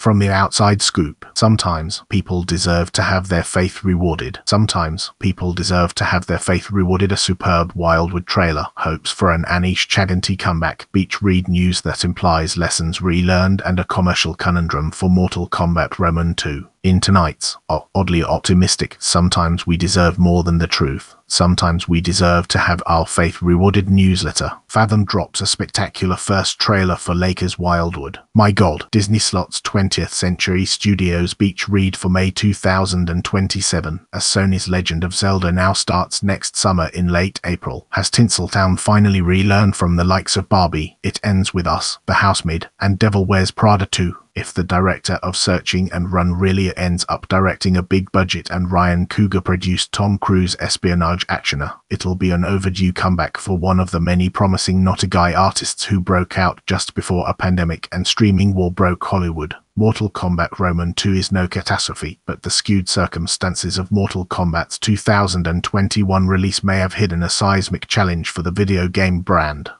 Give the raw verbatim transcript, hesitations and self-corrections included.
From the outside scoop, sometimes people deserve to have their faith rewarded. Sometimes people deserve to have their faith rewarded. A superb Wildwood trailer hopes for an Anish Chaganty comeback. Beach read news that implies lessons relearned and a commercial conundrum for Mortal Kombat Roman two. In tonight's oddly optimistic "Sometimes we deserve more than the truth, sometimes we deserve to have our faith rewarded" newsletter, Fathom drops a spectacular first trailer for Lakers Wildwood. My God, Disney slots twentieth Century Studios Beach read for May two thousand twenty-seven, as Sony's Legend of Zelda now starts next summer in late April. Has Tinseltown finally relearned from the likes of Barbie, It Ends With Us, The Housemaid, and Devil Wears Prada two? If the director of Searching and Run really ends up directing a big-budget and Ryan Coogler-produced Tom Cruise espionage actioner, it'll be an overdue comeback for one of the many promising not-a-guy artists who broke out just before a pandemic and streaming war broke Hollywood. Mortal Kombat Roman two is no catastrophe, but the skewed circumstances of Mortal Kombat's two thousand twenty-one release may have hidden a seismic challenge for the video game brand.